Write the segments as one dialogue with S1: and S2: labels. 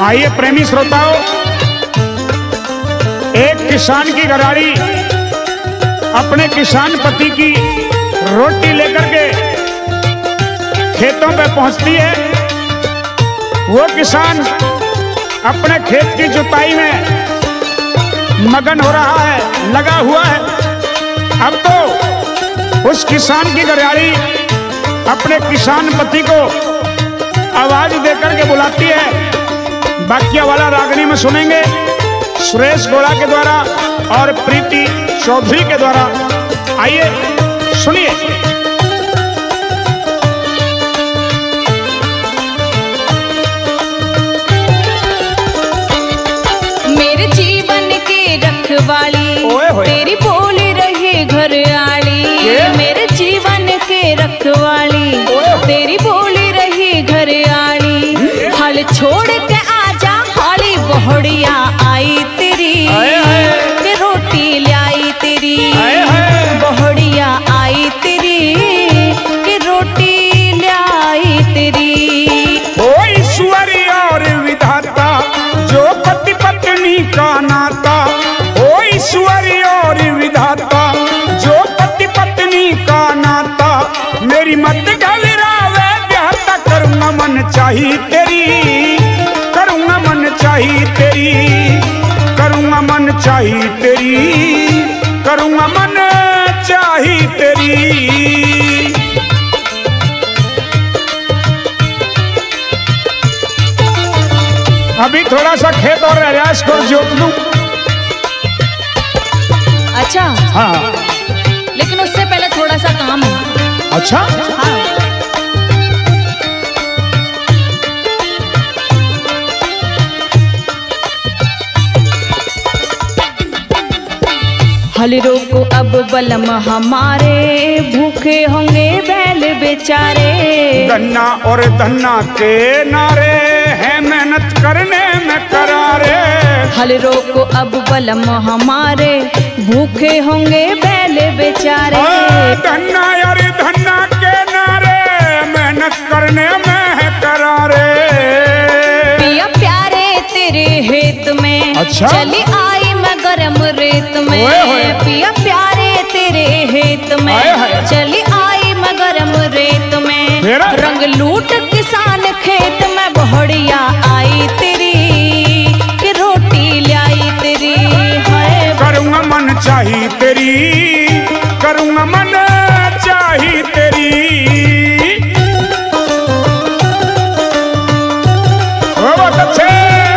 S1: आइए प्रेमी श्रोताओं, एक किसान की घराड़ी अपने किसान पति की रोटी लेकर के खेतों पे पहुंचती है। वो किसान अपने खेत की जुताई में मगन हो रहा है, लगा हुआ है। अब तो उस किसान की घराड़ी अपने किसान पति को आवाज देकर के बुलाती है। बाकिया वाला रागनी में सुनेंगे सुरेश गोड़ा के द्वारा और प्रीति चौधरी के द्वारा। आइए सुनिए।
S2: मेरे जीवन के रखवाली तेरी बोल रहे घर आली। मेरे जीवन के रखवाली तेरी बोल रही घर आली। हल छोड़ के आजा हाली बहड़िया आई तेरी के रोटी लाई तेरी। बहड़िया आई तेरी के रोटी लाई तेरी।
S1: ओ ईश्वरी और विधाता जो पति पत्नी का नाता। ओ ईश्वरी और विधाता जो पति पत्नी का नाता। मेरी मत घबरावे ब्याहता करूँगा मन चाहिए तेरी। करूँगा मन चाहिए तेरी। करूँगा मन चाहिए तेरी। करूँगा मन चाहिए तेरी। अभी थोड़ा सा खेत और रियाज कर जोत लूं।
S2: अच्छा
S1: हाँ,
S2: लेकिन उससे पहले थोड़ा सा काम है।
S1: अच्छा
S2: हाँ। हल रोको अब बलम हमारे भूखे होंगे बैल बेचारे।
S1: गन्ना और धन्ना के नारे हैं मेहनत करने में करारे।
S2: हल रोको अब बलम हमारे भूखे होंगे बैल बेचारे।
S1: धन्ना और धन्ना के नारे मेहनत करने में है करारे।
S2: पिया प्यारे तेरे हेत में
S1: अच्छा?
S2: चली आई मैं गरम रेत में। पिया प्यारे तेरे हेत में चली आई मैं गरम रेत में। रंग लूट किसान खेत में बहड़िया आई तेरी कि रोटी लाई तेरी। है
S1: करूँगा मन चाहिए तेरी। करूँगा मन चाहिए तेरी। बहुत अच्छे।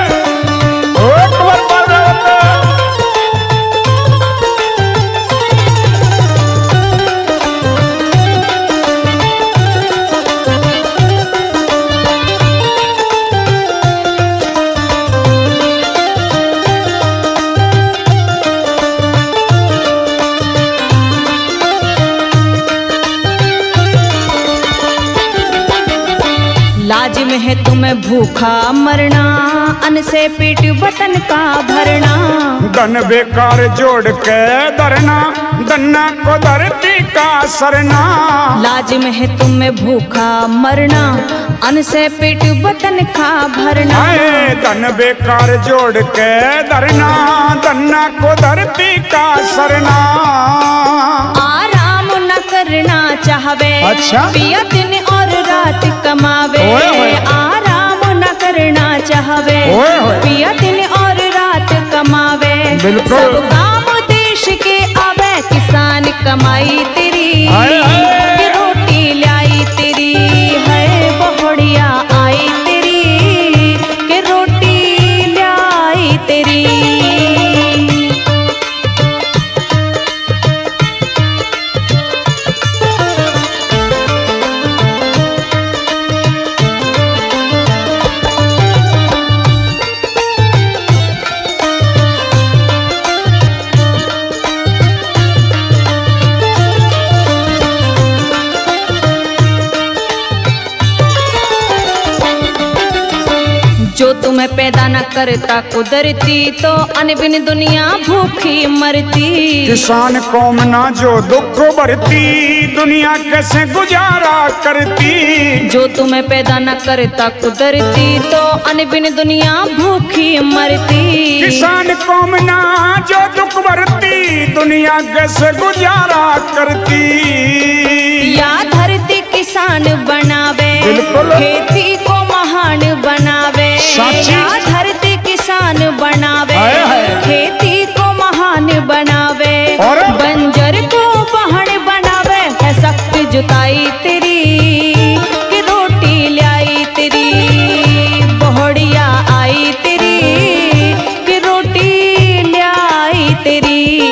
S2: लाज में है तुम्हें भूखा मरना अन्न से पेट वतन का भरना।
S1: धन बेकार जोड़ के धरना धन्ना को धरती का सरना।
S2: लाज में है तुम्हें भूखा मरना अन्न से पेट वतन का भरना।
S1: धन बेकार जोड़ के धरना धन्ना को धरती का सरना।
S2: आराम न करना चाहवे।
S1: अच्छा?
S2: पिया दिन और रात कमावे। आराम न करना चाहवे। पिया दिन और रात कमावे। सब काम देश के आवे किसान कमाई तेरी कि रोटी लाई तेरी। है बहड़िया आई तेरी कि रोटी लाई तेरी। तुम्हें पैदा न करता कुदरती तो अनबिन दुनिया भूखी मरती।
S1: किसान कौम ना जो दुख भरती दुनिया कैसे गुजारा करती।
S2: जो तुम्हें पैदा न करता कुदरती तो अनबिन दुनिया भूखी मरती।
S1: किसान कौम ना जो दुख भरती दुनिया कैसे गुजारा करती।
S2: या धरती किसान बनावे खेती को महान बनावे। या धरती किसान बनावे खेती को महान बनावे। बंजर को पहाड़ बनावे है सख्त जुताई तेरी कि रोटी लाई तेरी। बहुड़िया आई तेरी कि रोटी लाई तेरी।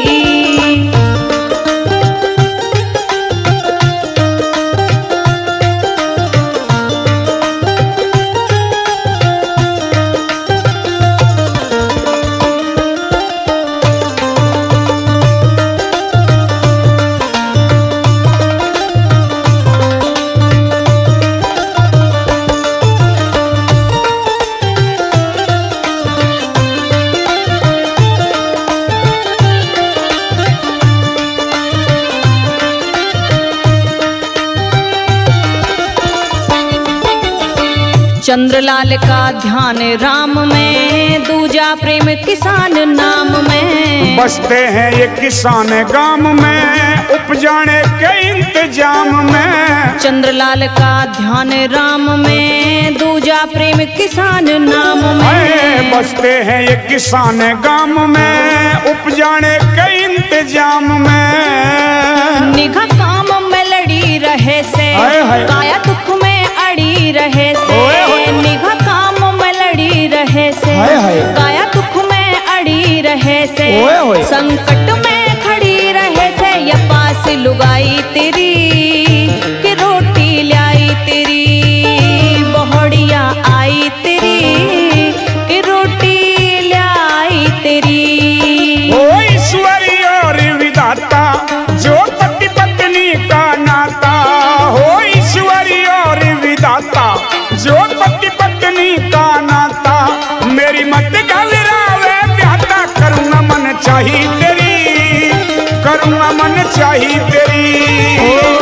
S2: चंद्रलाल का ध्यान राम में दूजा प्रेम किसान नाम में।
S1: बसते हैं ये किसान गांव में उपजाने के इंतजाम में।
S2: चंद्रलाल का ध्यान राम में दूजा प्रेम किसान नाम में।
S1: बसते हैं ये किसान गांव में उपजाने के इंतजाम में।
S2: निगाह काम में लड़ी रहे से काया दुख में अड़ी रहे से। निगाह काम में लड़ी रहे से काया दुख में अड़ी रहे से। संकट में खड़ी रहे से या पास लुगाई तेरी कि रोटी लाई तेरी। बहुड़िया आई तेरी कि रोटी लाई तेरी।
S1: ओ ईश्वरी और विधाता जो पति पत्नी का नाता। हो ईश्वरी और विधाता जो पति पत्नी का नाता। मेरी मत घबरावे ब्याहता करूँगा मन चाहिए तेरी। करूँगा मन चाहिए तेरी।